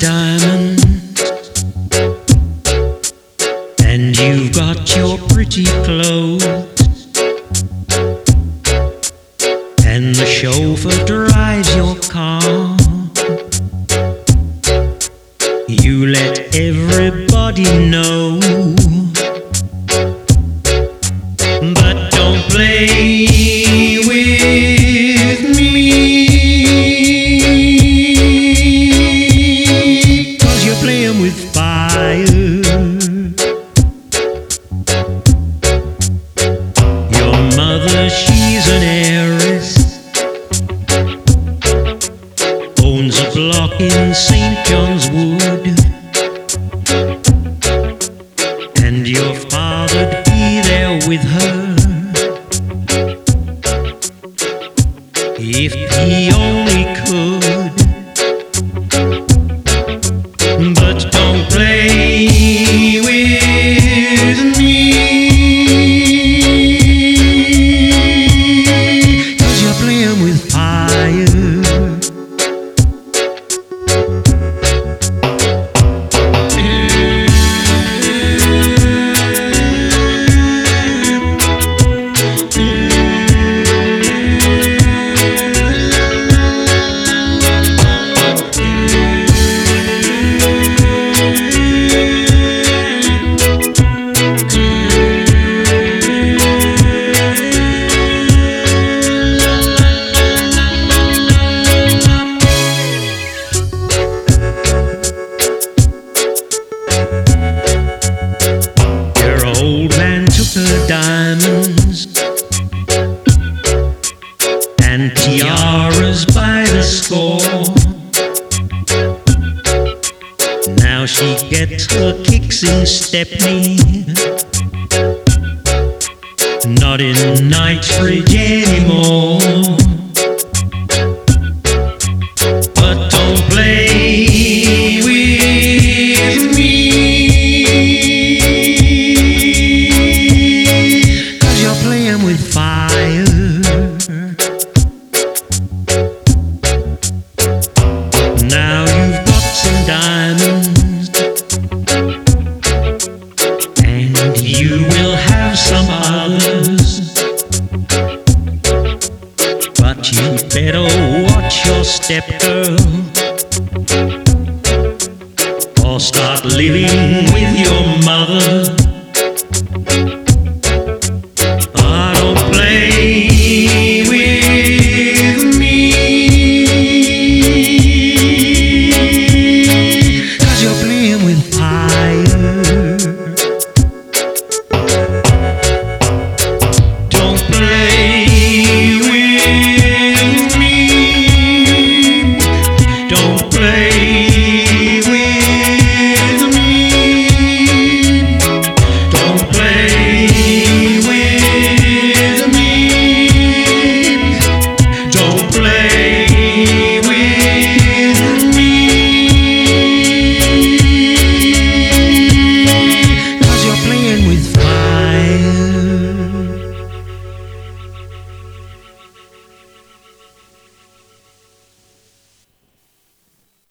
diamond, and you've got your pretty clothes, and the chauffeur drives your car. You let everybody know, but don't play with me, 'cause you're playing with fire. Your mother, she's an heiress, owns a block in St. John's Wood, and your father'd be there with her if he only could. But don't play with me, 'cause you're playing with fire. Old man took her diamonds and tiaras by the score. Now she gets her kicks in Stepney, not in Knightsbridge anymore. But don't play with me, with fire. Now you've got some diamonds, and you will have some others, but you better watch your step, girl, or start living with your mother.